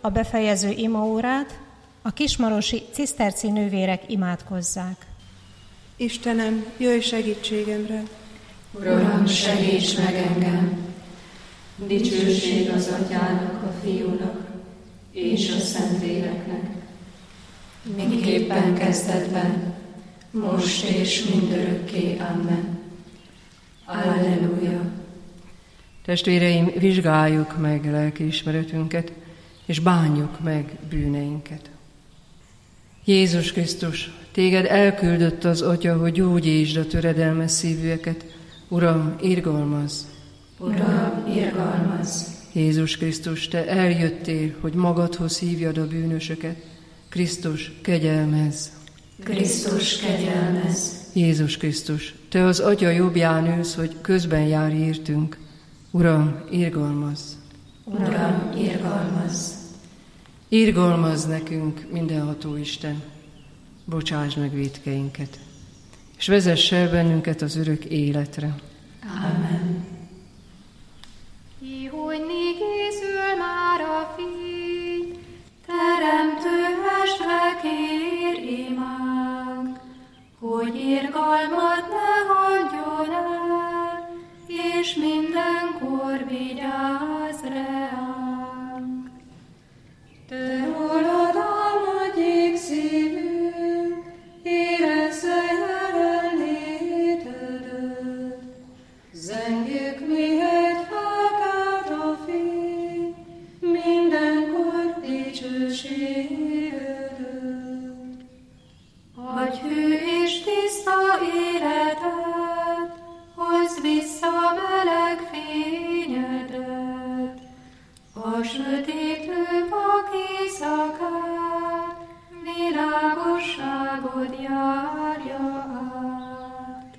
a befejező imaórát, a kismarosi ciszterci nővérek imádkozzák. Istenem, jöjj segítségemre! Uram, segíts meg engem! Dicsőség az Atyának, a Fiúnak és a Szentléleknek, miképpen kezdetben, most és mindörökké. Amen. Alleluja! Testvéreim, vizsgáljuk meg lelkiismeretünket, és bánjuk meg bűneinket. Jézus Krisztus, téged elküldött az Atya, hogy gyógyítsd a töredelmes szívűeket. Uram, irgalmazz! Uram, irgalmazz! Jézus Krisztus, te eljöttél, hogy magadhoz hívjad a bűnösöket. Krisztus, kegyelmezz! Krisztus, kegyelmezz! Jézus Krisztus, te az Atya jobbján ülsz, hogy közben járj értünk. Uram, irgalmazz! Uram, irgalmazz! Irgalmazz nekünk, mindenható Isten! Bocsásd meg vétkeinket, és vezess el bennünket az örök életre. Amen. Ihojni készül már a fény, teremtő mestre kér imánk, hogy irgalmat ne hagyjon el, és mindenkor vigyázz reánk. Te rólad álmodjék szívünk, érezze jelenlétedet, zengjük mihet felkelt a fény, mindenkor dicsőségedet. Adj hű és tiszta életet, hozd vissza meleg fényedet, a sötétlő vak éjszakát, világosságod járja át.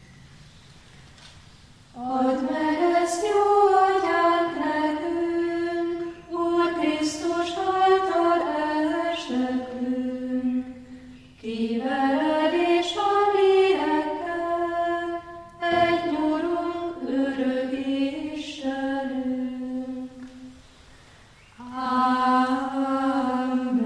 Add meg ezt jó atyánk nekünk, Úr Krisztus által esnekünk, ki veled és a lélekkel, egy nyurunk, örök Istenünk. Amen.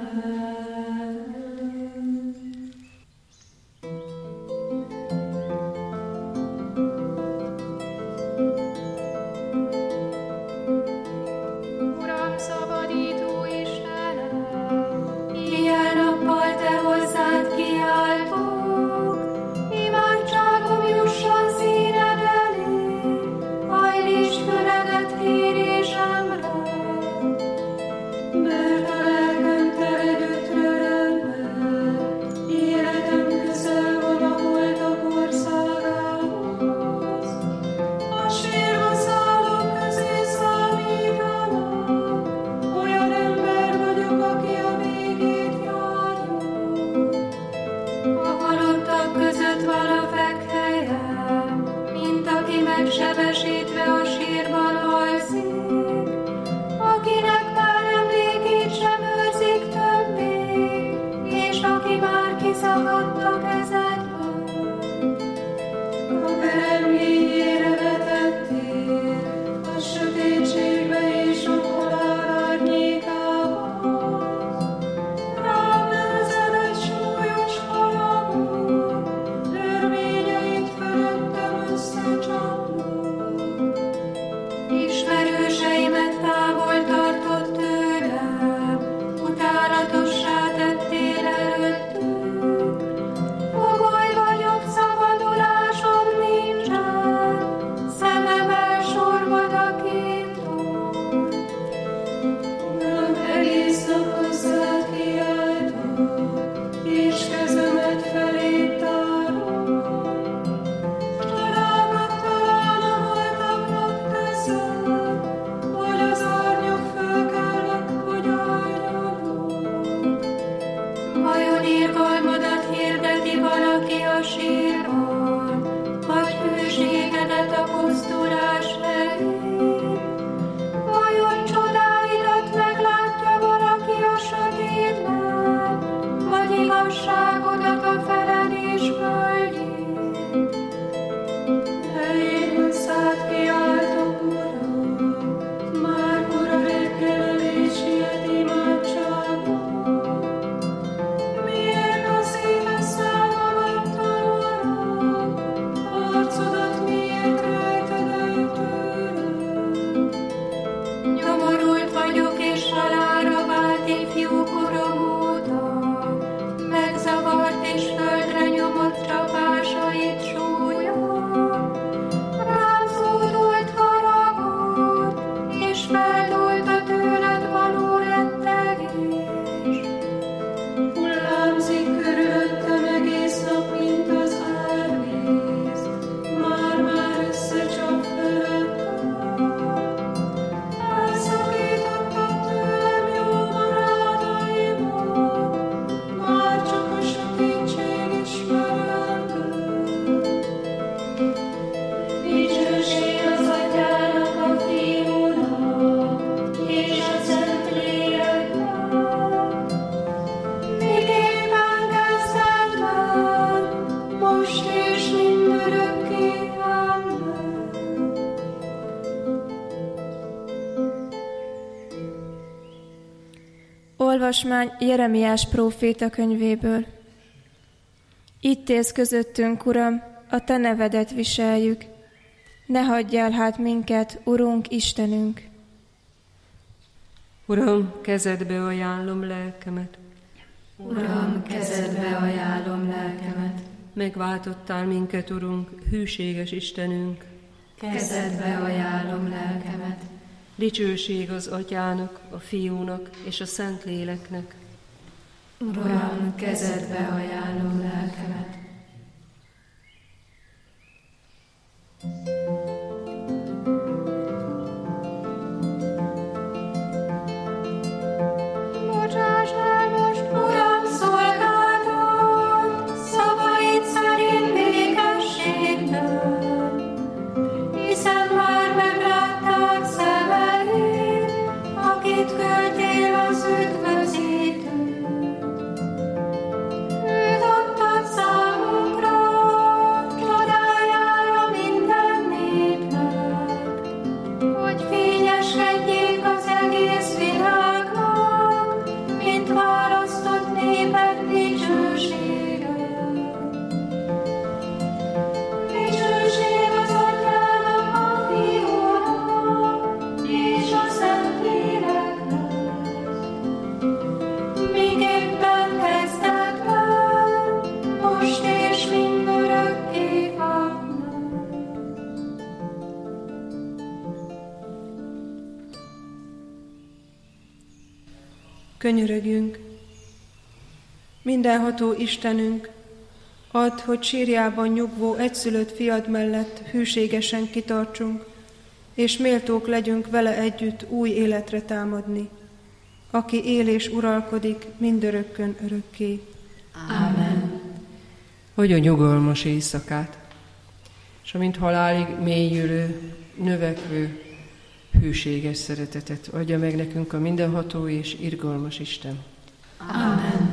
Uram, szabadító Istenem, ilyen nappal te hozzád kiáltok, imádságom jusson színed elé, hajlítsd füledet kérésemre. Olvasmány Jeremiás próféta könyvéből. Itt élsz közöttünk, Uram, a Te nevedet viseljük. Ne hagyjál hát minket, Urunk, Istenünk! Uram, kezedbe ajánlom lelkemet. Uram, kezedbe ajánlom lelkemet. Megváltottál minket, Urunk, hűséges Istenünk. Kezedbe ajánlom lelkemet. Dicsőség az Atyának, a Fiúnak és a Szentléleknek. Uram, kezedbe ajánlom lelkemet. Bocsáss el most, Uram, szolgáltat, szavaid szerint békességben, hiszen már meglátták szemeid, akit küldtél az üdvözítő. Őt adtad számunkra, csodájára minden népnek, hogy fényeskedjék az egész világnak, mint választott néped dicsősége. Dicsőség az Atyának, a Fiúnak és a Szentléleknek, miképpen kezdetben, most és mindörökké. Amen. Könyörögjünk! Mindenható Istenünk, add, hogy sírjában nyugvó egyszülött fiad mellett hűségesen kitartsunk, és méltók legyünk vele együtt új életre támadni, aki él és uralkodik mindörökkön örökké. Ámen. Hogy a nyugalmas éjszakát, és amint halálig mélyülő, növekvő, hűséges szeretetet adja meg nekünk a mindenható és irgalmas Isten. Ámen.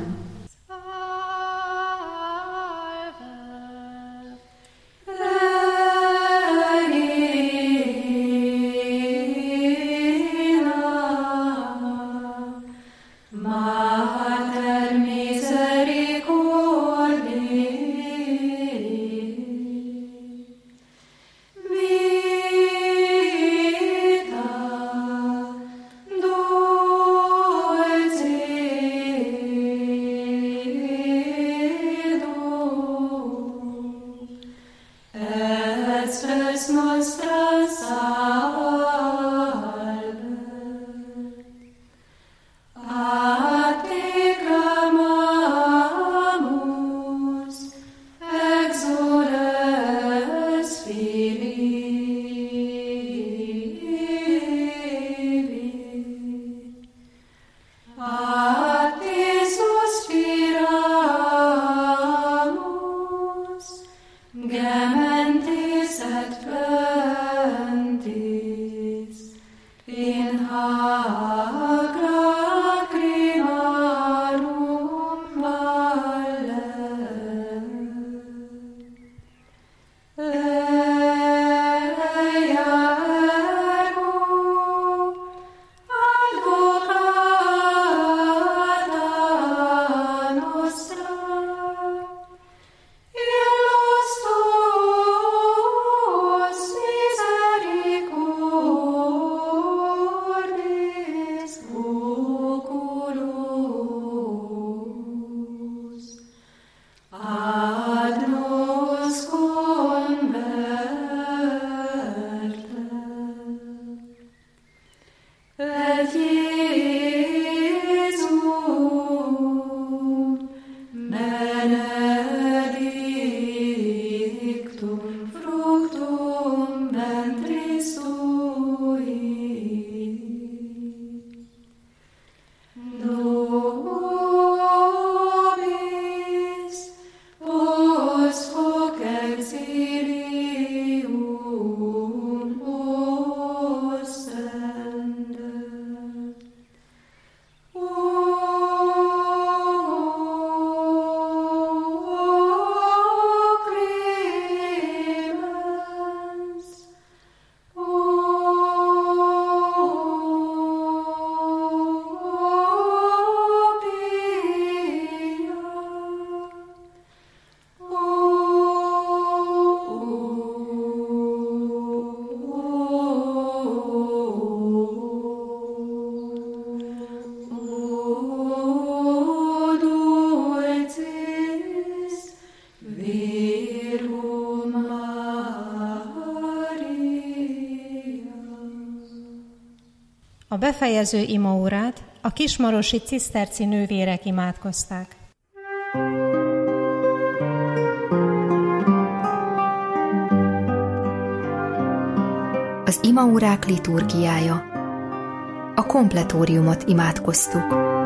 Mater misericordiae, vita dulcedo, et spes nostra salve. A te clamamus, exules Filii. A te suspiramus, gementes et plentis, in hac lacrimarum valle. Ea ergo advocata nostra, illos tuos misericordis oculos, ad nos converte. Et Iesum benedictum fructum ventris tui. Nobis vos hoc exilium ostende. O clemens, o A befejező imaórát a kismarosi ciszterci nővérek imádkozták. Az imaórák liturgiája. A kompletóriumot imádkoztuk.